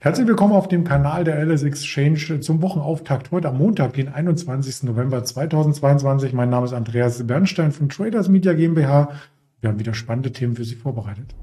Herzlich willkommen auf dem Kanal der LS Exchange zum Wochenauftakt heute am Montag, den 21. November 2022. Mein Name ist Andreas Bernstein von Traders Media GmbH. Wir haben wieder spannende Themen für Sie vorbereitet.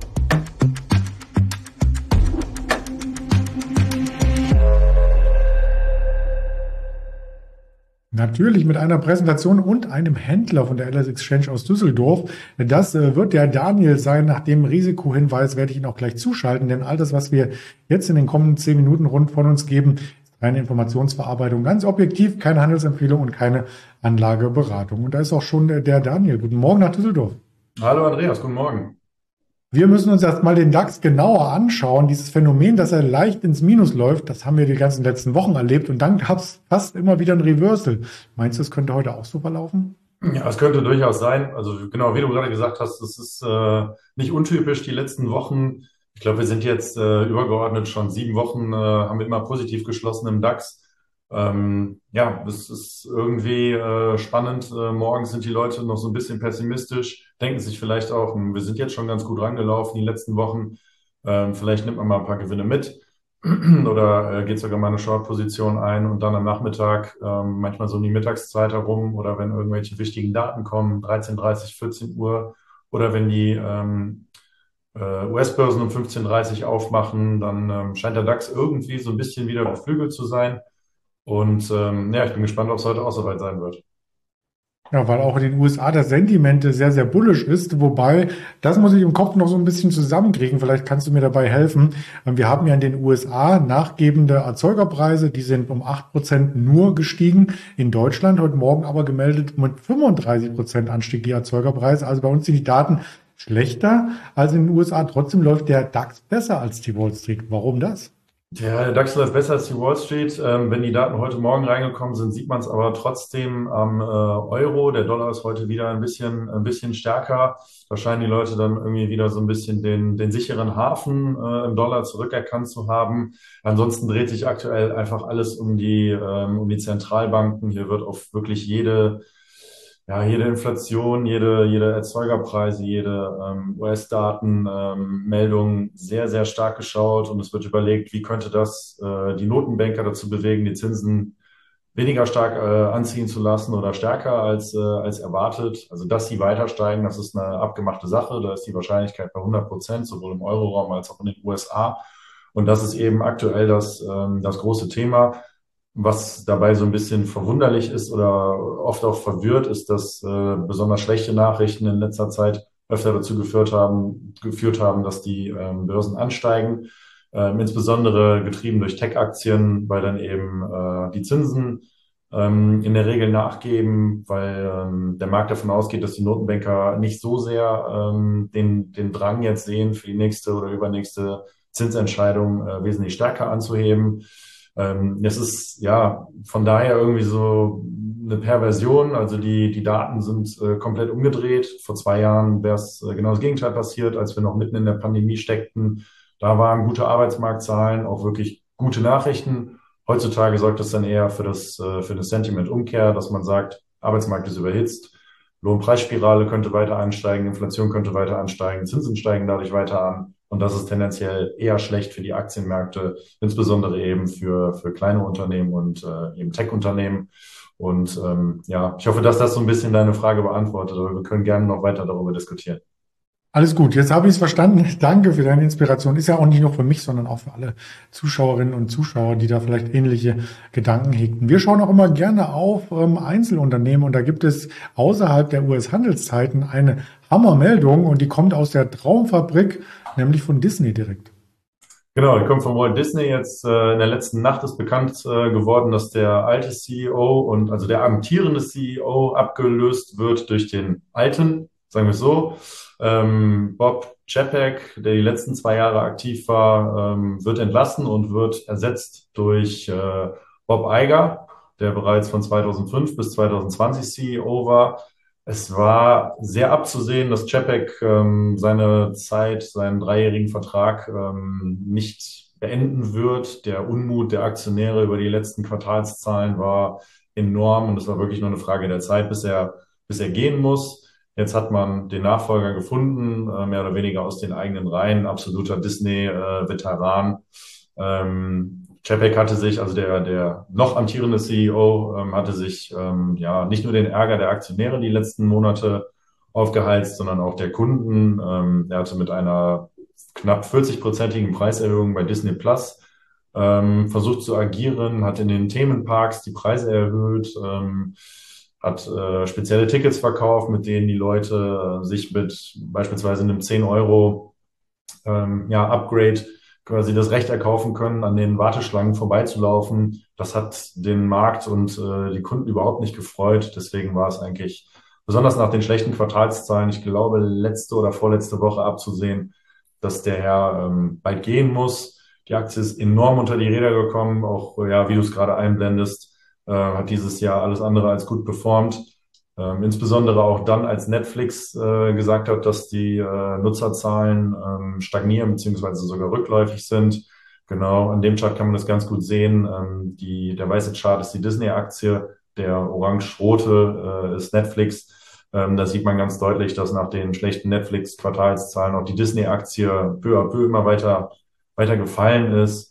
Natürlich mit einer Präsentation und einem Händler von der LS Exchange aus Düsseldorf. Das wird der Daniel sein. Nach dem Risikohinweis werde ich ihn auch gleich zuschalten, denn all das, was wir jetzt in den kommenden 10 Minuten rund von uns geben, ist eine Informationsverarbeitung. Ganz objektiv, keine Handelsempfehlung und keine Anlageberatung. Und da ist auch schon der Daniel. Guten Morgen nach Düsseldorf. Hallo Andreas, guten Morgen. Wir müssen uns erst mal den DAX genauer anschauen. Dieses Phänomen, dass er leicht ins Minus läuft, das haben wir die ganzen letzten Wochen erlebt. Und dann gab es fast immer wieder ein Reversal. Meinst du, es könnte heute auch so verlaufen? Ja, es könnte durchaus sein. Also genau, wie du gerade gesagt hast, es ist nicht untypisch die letzten Wochen. Ich glaube, wir sind jetzt übergeordnet schon 7 Wochen, haben wir immer positiv geschlossen im DAX. Ja, es ist irgendwie spannend. Morgens sind die Leute noch so ein bisschen pessimistisch, denken sich vielleicht auch, wir sind jetzt schon ganz gut rangelaufen die letzten Wochen. Vielleicht nimmt man mal ein paar Gewinne mit oder geht sogar mal eine Short-Position ein und dann am Nachmittag, manchmal so um die Mittagszeit herum oder wenn irgendwelche wichtigen Daten kommen, 13:30, 14 Uhr oder wenn die US-Börsen um 15:30 aufmachen, dann scheint der DAX irgendwie so ein bisschen wieder beflügelt zu sein. Und ja, ich bin gespannt, ob es heute auch soweit sein wird. Ja, weil auch in den USA das Sentiment sehr, sehr bullisch ist. Wobei, das muss ich im Kopf noch so ein bisschen zusammenkriegen. Vielleicht kannst du mir dabei helfen. Wir haben ja in den USA nachgebende Erzeugerpreise. Die sind um 8% nur gestiegen. In Deutschland heute Morgen aber gemeldet mit 35% Anstieg die Erzeugerpreise. Also bei uns sind die Daten schlechter als in den USA. Trotzdem läuft der DAX besser als die Wall Street. Warum das? Der DAX läuft besser als die Wall Street. Wenn die Daten heute Morgen reingekommen sind, sieht man es aber trotzdem am Euro. Der Dollar ist heute wieder ein bisschen stärker. Da scheinen die Leute dann irgendwie wieder so ein bisschen den sicheren Hafen im Dollar zurückerkannt zu haben. Ansonsten dreht sich aktuell einfach alles um die Zentralbanken. Hier wird auf wirklich jede Inflation, jede Erzeugerpreise, jede US-Daten, Meldung sehr, sehr stark geschaut und es wird überlegt, wie könnte das die Notenbanker dazu bewegen, die Zinsen weniger stark anziehen zu lassen oder stärker als erwartet. Also, dass sie weiter steigen, das ist eine abgemachte Sache. Da ist die Wahrscheinlichkeit bei 100%, sowohl im Euroraum als auch in den USA. Und das ist eben aktuell das große Thema. Was dabei so ein bisschen verwunderlich ist oder oft auch verwirrt, ist, dass besonders schlechte Nachrichten in letzter Zeit öfter dazu geführt haben, dass die Börsen ansteigen, insbesondere getrieben durch Tech-Aktien, weil dann eben die Zinsen in der Regel nachgeben, weil der Markt davon ausgeht, dass die Notenbanker nicht so sehr den Drang jetzt sehen, für die nächste oder übernächste Zinsentscheidung wesentlich stärker anzuheben. Es ist ja von daher irgendwie so eine Perversion. Also die Daten sind komplett umgedreht. Vor 2 Jahren wäre es genau das Gegenteil passiert, als wir noch mitten in der Pandemie steckten. Da waren gute Arbeitsmarktzahlen, auch wirklich gute Nachrichten. Heutzutage sorgt das dann eher für das Sentiment-Umkehr, dass man sagt, Arbeitsmarkt ist überhitzt, Lohnpreisspirale könnte weiter ansteigen, Inflation könnte weiter ansteigen, Zinsen steigen dadurch weiter an. Und das ist tendenziell eher schlecht für die Aktienmärkte, insbesondere eben für kleine Unternehmen und eben Tech-Unternehmen. Und ja, ich hoffe, dass das so ein bisschen deine Frage beantwortet, aber wir können gerne noch weiter darüber diskutieren. Alles gut, jetzt habe ich es verstanden. Danke für deine Inspiration. Ist ja auch nicht nur für mich, sondern auch für alle Zuschauerinnen und Zuschauer, die da vielleicht ähnliche Gedanken hegten. Wir schauen auch immer gerne auf Einzelunternehmen und da gibt es außerhalb der US-Handelszeiten eine Hammermeldung und die kommt aus der Traumfabrik, nämlich von Disney direkt. Genau, die kommt von Walt Disney jetzt. In der letzten Nacht ist bekannt geworden, dass der alte CEO und also der amtierende CEO abgelöst wird durch den alten, sagen wir es so. Bob Chapek, der die letzten 2 Jahre aktiv war, wird entlassen und wird ersetzt durch Bob Iger, der bereits von 2005 bis 2020 CEO war. Es war sehr abzusehen, dass Čapek seinen 3-jährigen Vertrag nicht beenden wird. Der Unmut der Aktionäre über die letzten Quartalszahlen war enorm und es war wirklich nur eine Frage der Zeit, bis er gehen muss. Jetzt hat man den Nachfolger gefunden, mehr oder weniger aus den eigenen Reihen, absoluter Disney-Veteran. Čapek hatte sich, also der noch amtierende CEO, hatte sich ja nicht nur den Ärger der Aktionäre die letzten Monate aufgeheizt, sondern auch der Kunden. Er hatte mit einer knapp 40-prozentigen Preiserhöhung bei Disney Plus versucht zu agieren, hat in den Themenparks die Preise erhöht, hat spezielle Tickets verkauft, mit denen die Leute sich mit beispielsweise einem 10 Euro ja, Upgrade quasi das Recht erkaufen können, an den Warteschlangen vorbeizulaufen. Das hat den Markt und die Kunden überhaupt nicht gefreut. Deswegen war es eigentlich besonders nach den schlechten Quartalszahlen, ich glaube, letzte oder vorletzte Woche abzusehen, dass der Herr bald gehen muss. Die Aktie ist enorm unter die Räder gekommen, auch ja, wie du es gerade einblendest, hat dieses Jahr alles andere als gut performt. Insbesondere auch dann, als Netflix gesagt hat, dass die Nutzerzahlen stagnieren beziehungsweise sogar rückläufig sind. Genau, an dem Chart kann man das ganz gut sehen. Der weiße Chart ist die Disney-Aktie, der orange-rote ist Netflix. Da sieht man ganz deutlich, dass nach den schlechten Netflix-Quartalszahlen auch die Disney-Aktie peu à peu immer weiter gefallen ist.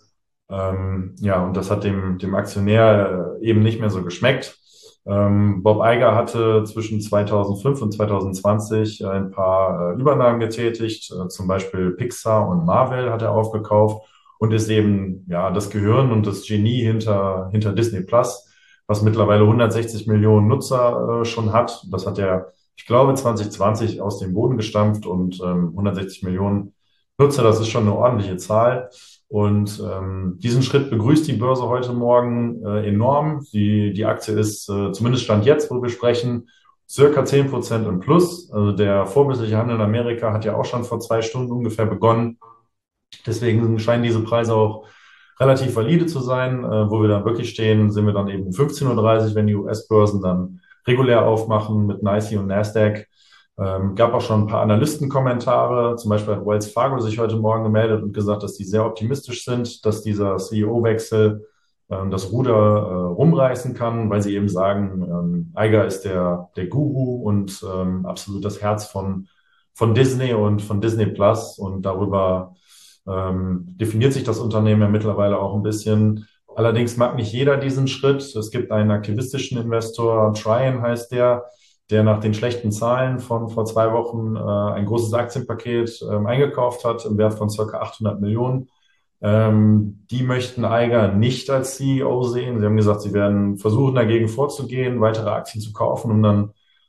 Ja, und das hat dem Aktionär eben nicht mehr so geschmeckt. Bob Iger hatte zwischen 2005 und 2020 ein paar Übernahmen getätigt, zum Beispiel Pixar und Marvel hat er aufgekauft und ist eben ja das Gehirn und das Genie hinter Disney Plus, was mittlerweile 160 Millionen Nutzer schon hat. Das hat er, ich glaube, 2020 aus dem Boden gestampft und 160 Millionen Nutzer, das ist schon eine ordentliche Zahl. Und diesen Schritt begrüßt die Börse heute Morgen enorm. Die Aktie ist zumindest Stand jetzt, wo wir sprechen, circa 10% im Plus. Also der vorbörsliche Handel in Amerika hat ja auch schon vor 2 Stunden ungefähr begonnen. Deswegen scheinen diese Preise auch relativ valide zu sein. Wo wir dann wirklich stehen, sind wir dann eben um 15:30 Uhr, wenn die US-Börsen dann regulär aufmachen mit NYSE und Nasdaq. Gab auch schon ein paar Analystenkommentare. Zum Beispiel hat Wells Fargo sich heute Morgen gemeldet und gesagt, dass die sehr optimistisch sind, dass dieser CEO-Wechsel das Ruder rumreißen kann, weil sie eben sagen, Iger ist der Guru und absolut das Herz von Disney und von Disney Plus. Und darüber definiert sich das Unternehmen ja mittlerweile auch ein bisschen. Allerdings mag nicht jeder diesen Schritt. Es gibt einen aktivistischen Investor, Tryon heißt der nach den schlechten Zahlen von vor 2 Wochen ein großes Aktienpaket eingekauft hat im Wert von circa 800 Millionen. Die möchten Iger nicht als CEO sehen. Sie haben gesagt, sie werden versuchen, dagegen vorzugehen, weitere Aktien zu kaufen, um dann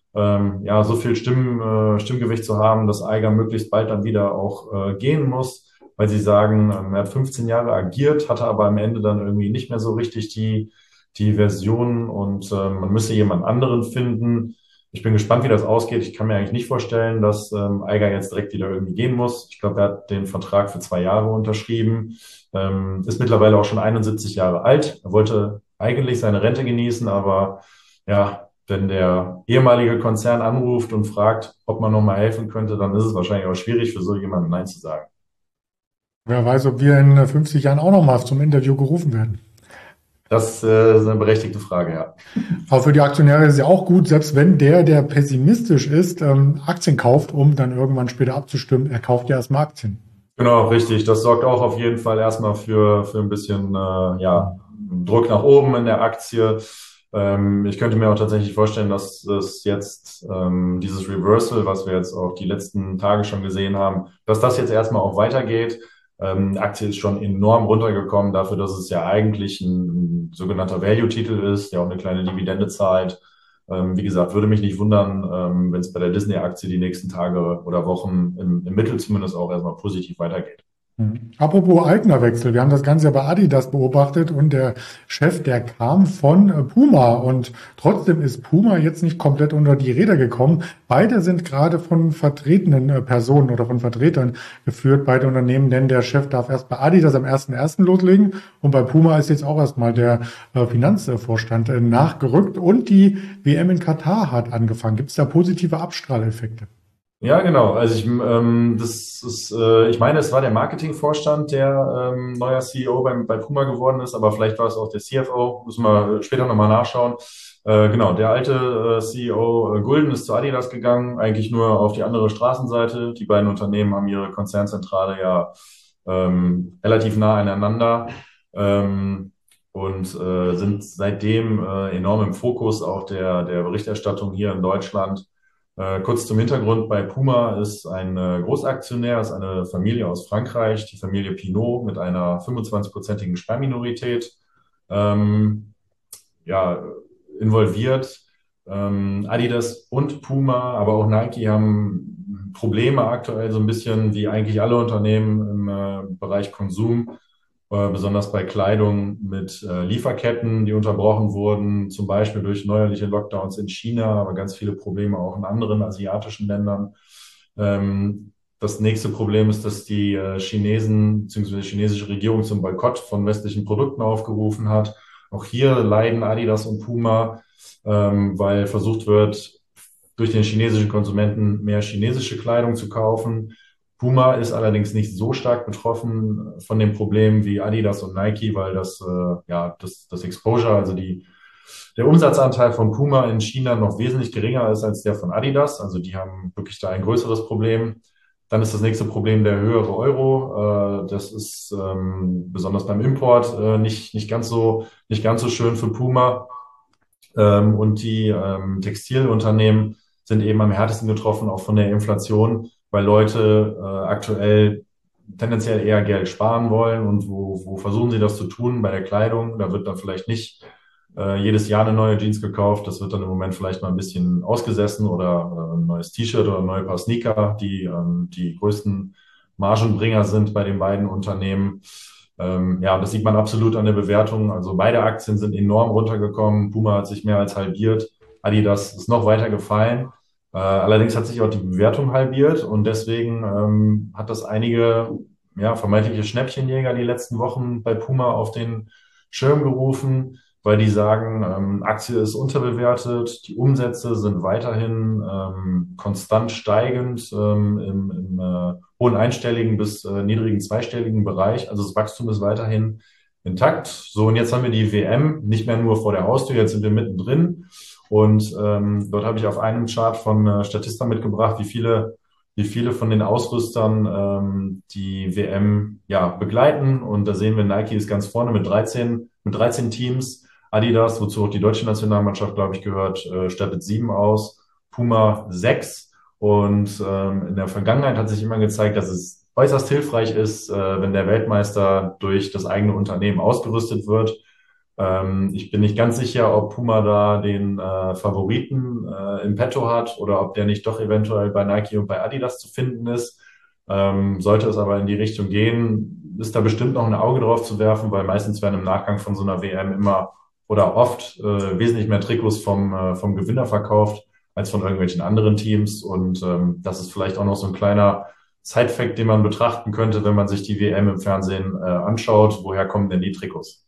ja so viel Stimmgewicht zu haben, dass Iger möglichst bald dann wieder auch gehen muss, weil sie sagen, er hat 15 Jahre agiert, hatte aber am Ende dann irgendwie nicht mehr so richtig die Version und man müsse jemand anderen finden. Ich bin gespannt, wie das ausgeht. Ich kann mir eigentlich nicht vorstellen, dass Iger jetzt direkt wieder irgendwie gehen muss. Ich glaube, er hat den Vertrag für 2 Jahre unterschrieben, ist mittlerweile auch schon 71 Jahre alt. Er wollte eigentlich seine Rente genießen, aber ja, wenn der ehemalige Konzern anruft und fragt, ob man nochmal helfen könnte, dann ist es wahrscheinlich auch schwierig für so jemanden Nein zu sagen. Wer weiß, ob wir in 50 Jahren auch noch mal zum Interview gerufen werden. Das ist eine berechtigte Frage, ja. Aber für die Aktionäre ist es ja auch gut, selbst wenn der pessimistisch ist, Aktien kauft, um dann irgendwann später abzustimmen. Er kauft ja erstmal Aktien. Genau, richtig. Das sorgt auch auf jeden Fall erstmal für ein bisschen ja, Druck nach oben in der Aktie. Ich könnte mir auch tatsächlich vorstellen, dass es jetzt dieses Reversal, was wir jetzt auch die letzten Tage schon gesehen haben, dass das jetzt erstmal auch weitergeht. Die Aktie ist schon enorm runtergekommen dafür, dass es ja eigentlich ein sogenannter Value-Titel ist, der auch eine kleine Dividende zahlt. Wie gesagt, würde mich nicht wundern, wenn es bei der Disney-Aktie die nächsten Tage oder Wochen im Mittel zumindest auch erstmal positiv weitergeht. Apropos Eignerwechsel, wir haben das Ganze ja bei Adidas beobachtet und der Chef, der kam von Puma und trotzdem ist Puma jetzt nicht komplett unter die Räder gekommen. Beide sind gerade von vertretenen Personen oder von Vertretern geführt, beide Unternehmen, denn der Chef darf erst bei Adidas am 1.1. loslegen und bei Puma ist jetzt auch erstmal der Finanzvorstand nachgerückt und die WM in Katar hat angefangen. Gibt es da positive Abstrahleffekte? Ja, genau. Also ich meine, es war der Marketingvorstand, der neuer CEO bei Puma geworden ist, aber vielleicht war es auch der CFO. Müssen wir später nochmal nachschauen. Genau, der alte CEO Gulden ist zu Adidas gegangen, eigentlich nur auf die andere Straßenseite. Die beiden Unternehmen haben ihre Konzernzentrale ja relativ nah aneinander. Ähm, und sind seitdem enorm im Fokus auch der Berichterstattung hier in Deutschland. Kurz zum Hintergrund, bei Puma ist ein Großaktionär, ist eine Familie aus Frankreich, die Familie Pinault mit einer 25-prozentigen Sperrminorität, ähm, ja, involviert. Adidas und Puma, aber auch Nike haben Probleme aktuell so ein bisschen wie eigentlich alle Unternehmen im Bereich Konsum, besonders bei Kleidung mit Lieferketten, die unterbrochen wurden, zum Beispiel durch neuerliche Lockdowns in China, aber ganz viele Probleme auch in anderen asiatischen Ländern. Das nächste Problem ist, dass die Chinesen bzw. die chinesische Regierung zum Boykott von westlichen Produkten aufgerufen hat. Auch hier leiden Adidas und Puma, weil versucht wird, durch den chinesischen Konsumenten mehr chinesische Kleidung zu kaufen. Puma ist allerdings nicht so stark betroffen von dem Problem wie Adidas und Nike, weil das Exposure, also der Umsatzanteil von Puma in China noch wesentlich geringer ist als der von Adidas. Also die haben wirklich da ein größeres Problem. Dann ist das nächste Problem der höhere Euro. Das ist besonders beim Import nicht ganz so schön für Puma. Und die Textilunternehmen sind eben am härtesten getroffen, auch von der Inflation, weil Leute aktuell tendenziell eher Geld sparen wollen. Und wo versuchen sie das zu tun? Bei der Kleidung. Da wird dann vielleicht nicht jedes Jahr eine neue Jeans gekauft. Das wird dann im Moment vielleicht mal ein bisschen ausgesessen oder ein neues T-Shirt oder ein neues Paar Sneaker, die größten Margenbringer sind bei den beiden Unternehmen. Ja, das sieht man absolut an der Bewertung. Also beide Aktien sind enorm runtergekommen. Puma hat sich mehr als halbiert. Adidas ist noch weiter gefallen. Allerdings hat sich auch die Bewertung halbiert und deswegen hat das einige vermeintliche Schnäppchenjäger die letzten Wochen bei Puma auf den Schirm gerufen, weil die sagen, Aktie ist unterbewertet, die Umsätze sind weiterhin konstant steigend im hohen einstelligen bis niedrigen zweistelligen Bereich. Also das Wachstum ist weiterhin intakt. So, und jetzt haben wir die WM nicht mehr nur vor der Haustür, jetzt sind wir mittendrin. Und dort habe ich auf einem Chart von Statista mitgebracht, wie viele von den Ausrüstern die WM begleiten. Und da sehen wir, Nike ist ganz vorne mit 13 Teams. Adidas, wozu auch die deutsche Nationalmannschaft, glaube ich, gehört, stattet 7 aus. Puma 6. Und in der Vergangenheit hat sich immer gezeigt, dass es äußerst hilfreich ist, wenn der Weltmeister durch das eigene Unternehmen ausgerüstet wird. Ich bin nicht ganz sicher, ob Puma da den Favoriten im Petto hat oder ob der nicht doch eventuell bei Nike und bei Adidas zu finden ist. Sollte es aber in die Richtung gehen, ist da bestimmt noch ein Auge drauf zu werfen, weil meistens werden im Nachgang von so einer WM immer oder oft wesentlich mehr Trikots vom Gewinner verkauft als von irgendwelchen anderen Teams. Und das ist vielleicht auch noch so ein kleiner Side-Fact, den man betrachten könnte, wenn man sich die WM im Fernsehen anschaut. Woher kommen denn die Trikots?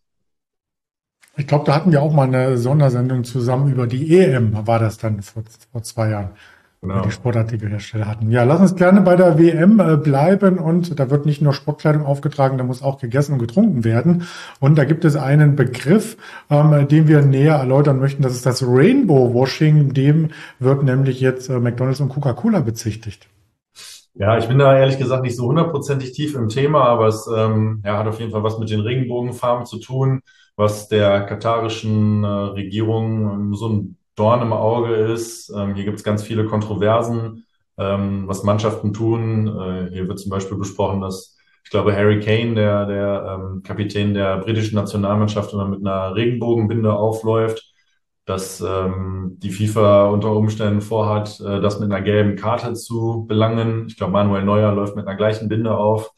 Ich glaube, da hatten wir auch mal eine Sondersendung zusammen über die EM, war das dann vor 2 Jahren, wo wir die Genau. Sportartikelhersteller hatten. Ja, lass uns gerne bei der WM bleiben und da wird nicht nur Sportkleidung aufgetragen, da muss auch gegessen und getrunken werden. Und da gibt es einen Begriff, den wir näher erläutern möchten, das ist das Rainbow Washing. Dem wird nämlich jetzt McDonald's und Coca-Cola bezichtigt. Ja, ich bin da ehrlich gesagt nicht so hundertprozentig tief im Thema, aber es hat auf jeden Fall was mit den Regenbogenfarben zu tun, was der katarischen Regierung so ein Dorn im Auge ist. Hier gibt es ganz viele Kontroversen, was Mannschaften tun. Hier wird zum Beispiel besprochen, dass ich glaube, Harry Kane, der Kapitän der britischen Nationalmannschaft, immer mit einer Regenbogenbinde aufläuft, dass die FIFA unter Umständen vorhat, das mit einer gelben Karte zu belangen. Ich glaube, Manuel Neuer läuft mit einer gleichen Binde auf.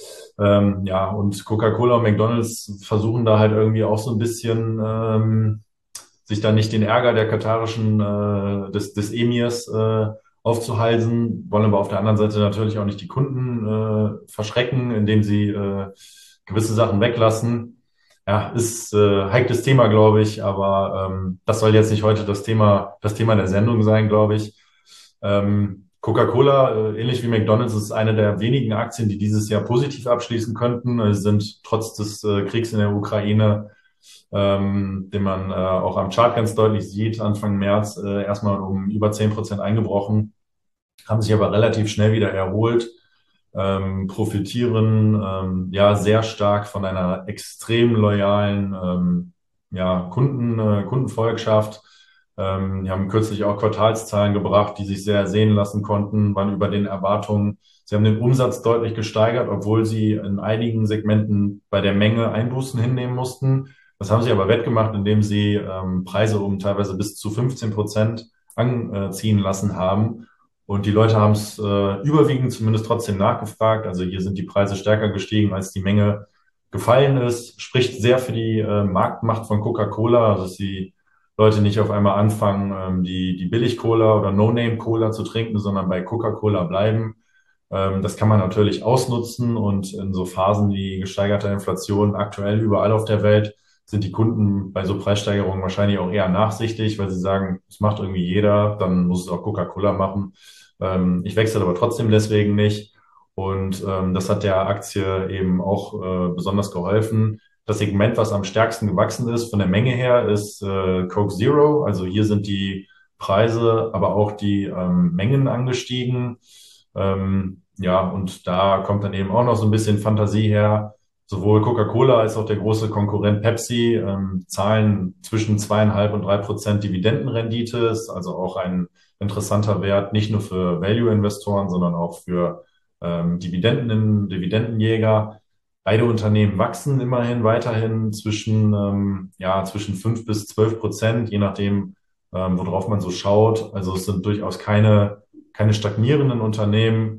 Und Coca-Cola und McDonald's versuchen da halt irgendwie auch so ein bisschen sich da nicht den Ärger der katarischen, des Emirs aufzuhalsen, wollen aber auf der anderen Seite natürlich auch nicht die Kunden verschrecken, indem sie gewisse Sachen weglassen. Ja, ist heikles Thema, glaube ich, aber das soll jetzt nicht heute das Thema der Sendung sein, glaube ich. Coca-Cola, ähnlich wie McDonald's, ist eine der wenigen Aktien, die dieses Jahr positiv abschließen könnten. Sie sind trotz des Kriegs in der Ukraine, den man auch am Chart ganz deutlich sieht, Anfang März erstmal um über 10% eingebrochen, haben sich aber relativ schnell wieder erholt. profitieren ja sehr stark von einer extrem loyalen ja, Kundenvolkschaft. Die haben kürzlich auch Quartalszahlen gebracht, die sich sehr sehen lassen konnten, waren über den Erwartungen. Sie haben den Umsatz deutlich gesteigert, obwohl sie in einigen Segmenten bei der Menge Einbußen hinnehmen mussten. Das haben sie aber wettgemacht, indem sie Preise um teilweise bis zu 15% anziehen lassen haben. Und die Leute haben es überwiegend zumindest trotzdem nachgefragt. Also hier sind die Preise stärker gestiegen, als die Menge gefallen ist. Spricht sehr für die Marktmacht von Coca-Cola, also dass die Leute nicht auf einmal anfangen, die Billig-Cola oder No-Name-Cola zu trinken, sondern bei Coca-Cola bleiben. Das kann man natürlich ausnutzen und in so Phasen wie gesteigerter Inflation aktuell überall auf der Welt sind die Kunden bei so Preissteigerungen wahrscheinlich auch eher nachsichtig, weil sie sagen, es macht irgendwie jeder, dann muss es auch Coca-Cola machen. Ich wechsle aber trotzdem deswegen nicht. Und das hat der Aktie eben auch besonders geholfen. Das Segment, was am stärksten gewachsen ist von der Menge her, ist Coke Zero. Also hier sind die Preise, aber auch die Mengen angestiegen. Ja, und da kommt dann eben auch noch so ein bisschen Fantasie her. Sowohl Coca-Cola als auch der große Konkurrent Pepsi zahlen zwischen 2,5% und 3% Dividendenrendite. Ist also auch ein interessanter Wert, nicht nur für Value-Investoren, sondern auch für Dividendenjäger. Beide Unternehmen wachsen immerhin weiterhin zwischen 5 bis 12%, je nachdem, worauf man so schaut. Also es sind durchaus keine stagnierenden Unternehmen.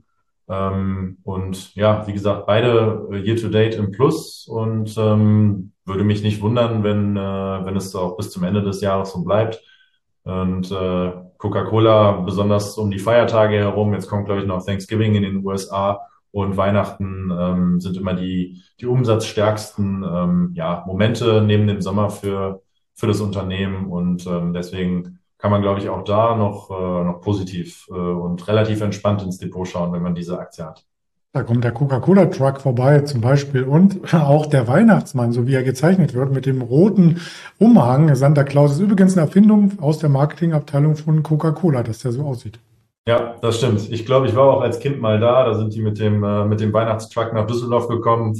Und ja, wie gesagt, beide year-to-date im Plus und würde mich nicht wundern, wenn es auch bis zum Ende des Jahres so bleibt. Und Coca-Cola, besonders um die Feiertage herum, jetzt kommt, glaube ich, noch Thanksgiving in den USA und Weihnachten sind immer die umsatzstärksten ja, Momente neben dem Sommer für das Unternehmen. Und deswegen kann man, glaube ich, auch da noch positiv und relativ entspannt ins Depot schauen, wenn man diese Aktie hat. Da kommt der Coca-Cola-Truck vorbei zum Beispiel und auch der Weihnachtsmann, so wie er gezeichnet wird, mit dem roten Umhang. Santa Claus ist übrigens eine Erfindung aus der Marketingabteilung von Coca-Cola, dass der so aussieht. Ja, das stimmt. Ich glaube, ich war auch als Kind mal da. Da sind die mit dem Weihnachtstruck nach Düsseldorf gekommen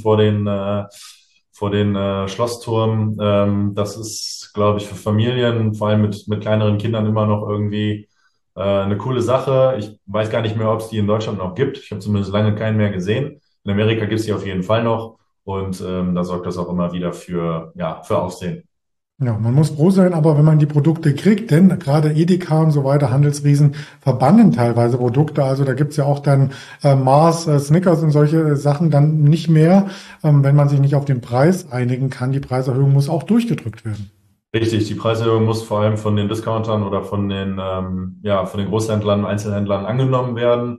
vor den Schlossturm. Das ist, glaube ich, für Familien, vor allem mit kleineren Kindern immer noch irgendwie eine coole Sache. Ich weiß gar nicht mehr, ob es die in Deutschland noch gibt. Ich habe zumindest lange keinen mehr gesehen. In Amerika gibt es die auf jeden Fall noch. Und da sorgt das auch immer wieder für Aufsehen. Ja, man muss froh sein, aber wenn man die Produkte kriegt, denn gerade Edeka und so weiter, Handelsriesen, verbannen teilweise Produkte. Also da gibt's ja auch dann Mars, Snickers und solche Sachen dann nicht mehr, wenn man sich nicht auf den Preis einigen kann. Die Preiserhöhung muss auch durchgedrückt werden. Richtig, die Preiserhöhung muss vor allem von den Discountern oder von den Großhändlern, Einzelhändlern angenommen werden.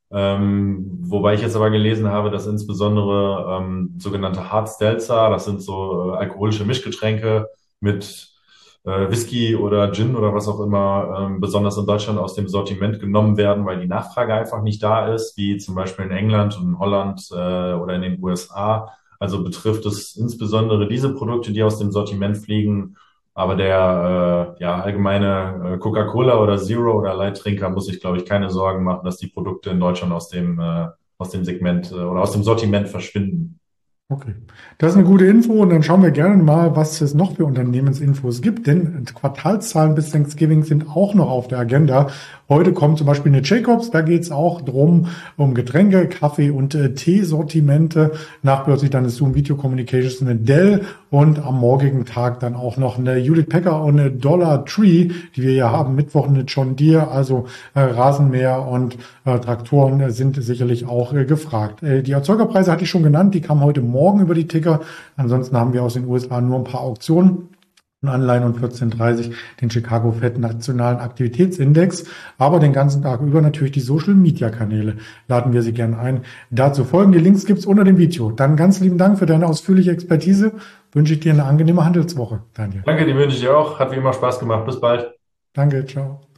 Wobei ich jetzt aber gelesen habe, dass insbesondere sogenannte Hard Seltzer, das sind so alkoholische Mischgetränke mit Whisky oder Gin oder was auch immer, besonders in Deutschland aus dem Sortiment genommen werden, weil die Nachfrage einfach nicht da ist, wie zum Beispiel in England und in Holland oder in den USA. Also betrifft es insbesondere diese Produkte, die aus dem Sortiment fliegen. Aber der allgemeine Coca-Cola oder Zero oder Light-Trinker muss sich, glaube ich, keine Sorgen machen, dass die Produkte in Deutschland aus dem Segment oder aus dem Sortiment verschwinden. Okay, das ist eine gute Info und dann schauen wir gerne mal, was es noch für Unternehmensinfos gibt, denn Quartalszahlen bis Thanksgiving sind auch noch auf der Agenda. Heute kommt zum Beispiel eine Jacobs, da geht es auch um Getränke, Kaffee- und Teesortimente. Nachbörslich dann ist Zoom Video Communications eine Dell und am morgigen Tag dann auch noch eine Hewlett Packard und eine Dollar Tree, die wir ja haben, Mittwoch eine John Deere, also Rasenmäher und Traktoren sind sicherlich auch gefragt. Die Erzeugerpreise hatte ich schon genannt, die kamen heute Morgen über die Ticker. Ansonsten haben wir aus den USA nur ein paar Auktionen. Anleihen und 14:30 den Chicago Fed Nationalen Aktivitätsindex, aber den ganzen Tag über natürlich die Social Media Kanäle. Laden wir Sie gerne ein, da zu folgen. Die Links gibt's unter dem Video. Dann ganz lieben Dank für deine ausführliche Expertise. Wünsche ich dir eine angenehme Handelswoche, Daniel. Danke, die wünsche ich dir auch. Hat wie immer Spaß gemacht. Bis bald. Danke, ciao.